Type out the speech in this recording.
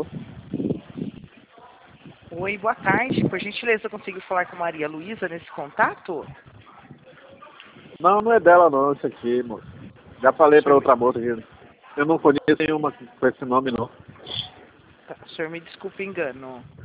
Alô? Oi, boa tarde. Por gentileza, eu consigo falar com Maria Luísa nesse contato? Não, não é dela não, isso aqui, moço. Já falei pra outra moça que eu não conheço nenhuma com esse nome não. Tá, o senhor me desculpe o engano.